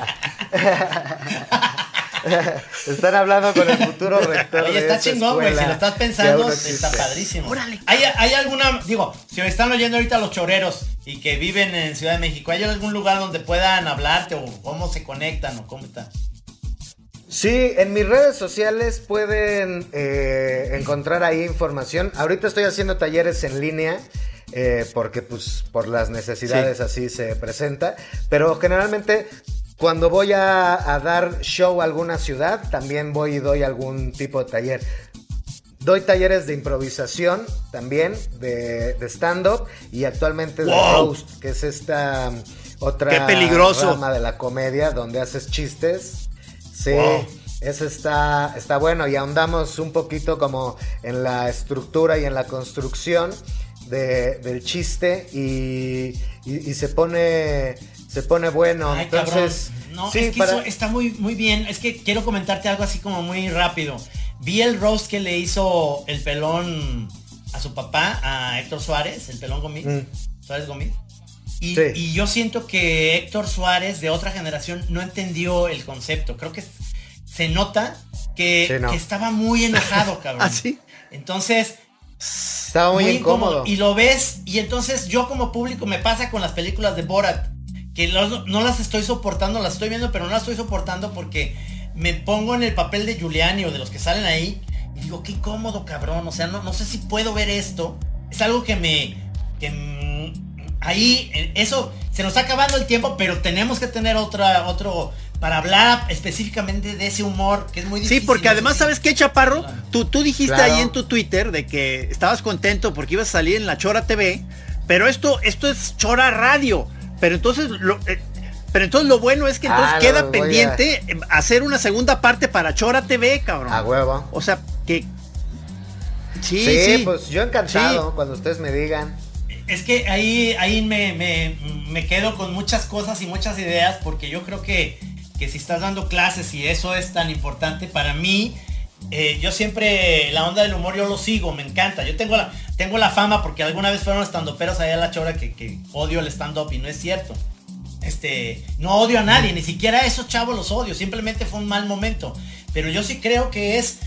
Están hablando con el futuro rector. Oye, está chingón, güey. Si lo estás pensando, está padrísimo. Órale. ¿Hay alguna, si me están oyendo ahorita los choreros y que viven en Ciudad de México, ¿hay algún lugar donde puedan hablarte o cómo se conectan o cómo está? Sí, en mis redes sociales pueden encontrar ahí información. Ahorita estoy haciendo talleres en línea porque pues por las necesidades así se presenta. Pero generalmente cuando voy a dar show a alguna ciudad, también voy y doy algún tipo de taller. Doy talleres de improvisación también, de stand-up y actualmente de roast, que es esta otra rama de la comedia donde haces chistes. Sí, eso está bueno y ahondamos un poquito como en la estructura y en la construcción del chiste y se pone bueno. Ay, entonces, no, sí, es que eso está muy, muy bien. Es que quiero comentarte algo así como muy rápido. Vi el roast que le hizo el pelón a su papá, a Héctor Suárez, el pelón Gómez, Suárez Gómez. Y yo siento que Héctor Suárez, de otra generación, no entendió el concepto. Creo que se nota que estaba muy enojado, cabrón. ¿Ah, sí? Entonces... estaba muy incómodo. Y lo ves, y entonces yo como público me pasa con las películas de Borat, que no las estoy soportando, las estoy viendo, pero no las estoy soportando porque me pongo en el papel de Giuliani o de los que salen ahí, y digo, qué incómodo, cabrón. O sea, no sé si puedo ver esto. Es algo que ahí, eso, se nos está acabando el tiempo, pero tenemos que tener otro para hablar específicamente de ese humor, que es muy difícil. Sí, porque además, ¿sabes qué, Chaparro? Tú dijiste ahí en tu Twitter de que estabas contento porque ibas a salir en La Chora TV, pero esto es Chora Radio. Pero entonces lo bueno es que entonces queda pendiente hacer una segunda parte para Chora TV, cabrón. A huevo. O sea, que... Sí, pues yo encantado, cuando ustedes me digan. Es que ahí me quedo con muchas cosas y muchas ideas, porque yo creo que si estás dando clases y eso es tan importante para mí, yo siempre, la onda del humor yo lo sigo, me encanta. Yo tengo la fama porque alguna vez fueron estandoperos allá en La Chora que odio el stand-up, y no es cierto. No odio a nadie, ni siquiera a esos chavos los odio, simplemente fue un mal momento. Pero yo sí creo que es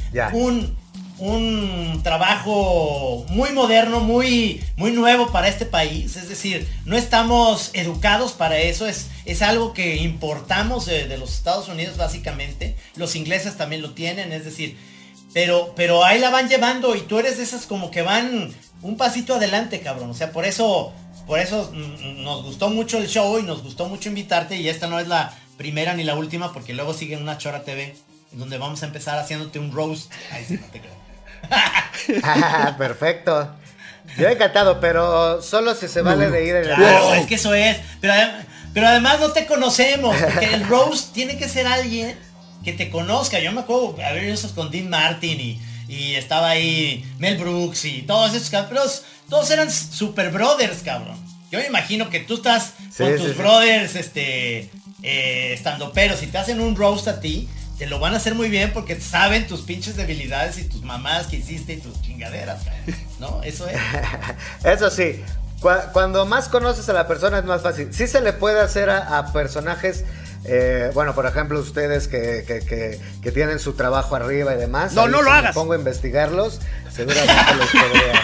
un trabajo muy moderno, muy nuevo para este país. Es decir, no estamos educados para eso, es algo que importamos de los Estados Unidos básicamente. Los ingleses también lo tienen, es decir, pero ahí la van llevando, y tú eres de esas como que van un pasito adelante, cabrón. O sea, por eso nos gustó mucho el show y nos gustó mucho invitarte, y esta no es la primera ni la última, porque luego sigue Una Chora TV, en donde vamos a empezar haciéndote un roast. Ay, sí, no te creo. Perfecto. Yo he encantado, pero solo si se vale de ir en claro, es que eso es. Pero además no te conocemos, porque el roast tiene que ser alguien que te conozca. Yo me acuerdo haber visto con Dean Martin y estaba ahí Mel Brooks y todos esos cabros. Todos eran super brothers, cabrón. Yo me imagino que tú estás con tus brothers, estandoperos, y te hacen un roast a ti, te lo van a hacer muy bien porque saben tus pinches debilidades y tus mamadas que hiciste y tus chingaderas, cabrón, ¿no? Eso es. Eso sí, cuando más conoces a la persona es más fácil. Sí se le puede hacer a personajes, bueno, por ejemplo, ustedes que tienen su trabajo arriba y demás. No lo hagas. Me pongo a investigarlos, seguramente los podría.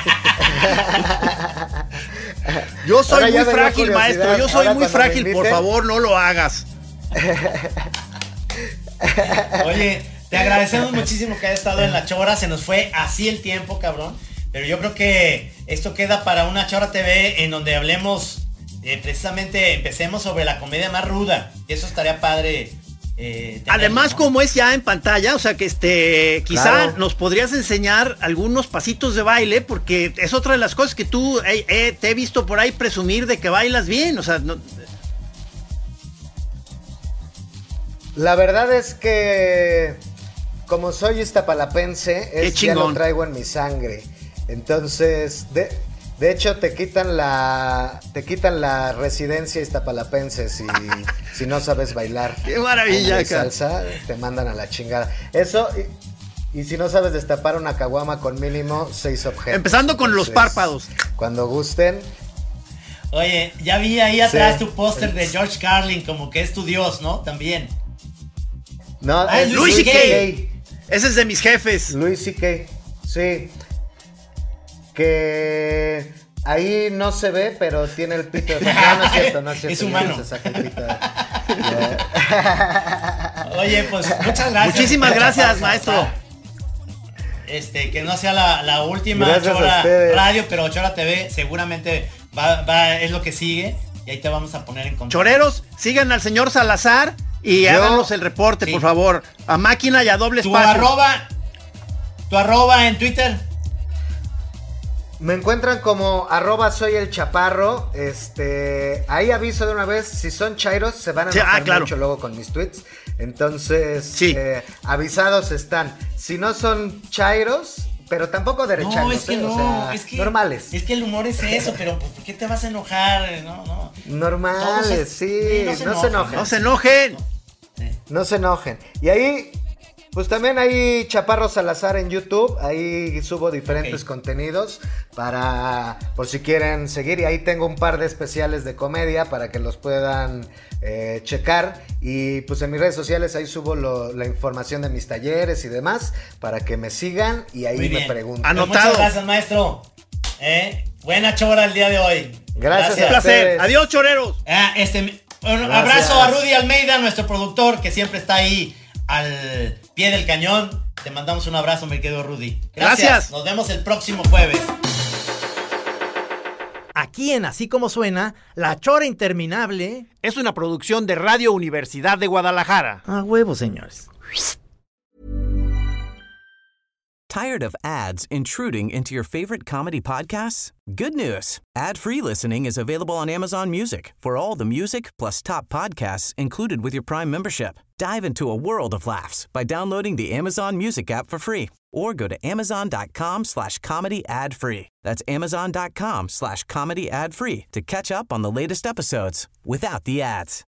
Yo soy muy frágil, maestro. Yo soy muy frágil, por favor, no lo hagas. Oye, te agradecemos muchísimo que hayas estado en La Chora. Se nos fue así el tiempo, cabrón. Pero yo creo que esto queda para Una Chora TV, en donde hablemos, precisamente empecemos sobre la comedia más ruda. Y eso estaría padre. Además, ¿no? Como es ya en pantalla, o sea que quizá claro, nos podrías enseñar algunos pasitos de baile, porque es otra de las cosas que tú te he visto por ahí presumir de que bailas bien, o sea, no. La verdad es que como soy iztapalapense, ya lo traigo en mi sangre. Entonces, de hecho te quitan la residencia iztapalapense si no sabes bailar. ¡Qué maravilla! Salsa, te mandan a la chingada. Eso, y si no sabes destapar una caguama con mínimo 6 objetos. Empezando con los párpados. Cuando gusten. Oye, ya vi ahí atrás tu póster de George Carlin, como que es tu dios, ¿no? También. No, es Louis C.K. Ese es de mis jefes. Louis C.K. Sí. Que ahí no se ve, pero tiene el pito. No es cierto. Es humano. Se saca el pito. Oye, pues muchas gracias. Muchísimas gracias, maestro. Que no sea la última gracias Chora Radio, pero Chora TV seguramente es lo que sigue. Y ahí te vamos a poner en contacto. Choreros, sigan al señor Salazar y háganos el reporte, por favor. A máquina y a doble espacio. Tu arroba en Twitter. Me encuentran como @soyelchaparro. Ahí aviso de una vez, si son chairos se van a enojar mucho luego con mis tweets. Entonces, avisados están. Si no son chairos, pero tampoco derechairos, no, es que no, es que normales. Es que el humor es eso, pero ¿por qué te vas a enojar? No. Normales, sí, no se enojen. No se enojen. No se enojen. Y ahí, pues también hay Chaparro Salazar en YouTube. Ahí subo diferentes contenidos por si quieren seguir. Y ahí tengo un par de especiales de comedia para que los puedan checar. Y pues en mis redes sociales ahí subo la información de mis talleres y demás para que me sigan y ahí me pregunten. Anotado. Pues muchas gracias, maestro. Buena chora el día de hoy. Gracias. Un placer. Adiós, choreros. Un abrazo a Rudy Almeida, nuestro productor, que siempre está ahí al pie del cañón. Te mandamos un abrazo, mi querido Rudy. Gracias. Nos vemos el próximo jueves. Aquí en Así Como Suena, La Chora Interminable es una producción de Radio Universidad de Guadalajara. A huevo, señores. Tired of ads intruding into your favorite comedy podcasts? Good news. Ad-free listening is available on Amazon Music for all the music plus top podcasts included with your Prime membership. Dive into a world of laughs by downloading the Amazon Music app for free or go to amazon.com/comedy ad-free. That's amazon.com/comedy ad-free to catch up on the latest episodes without the ads.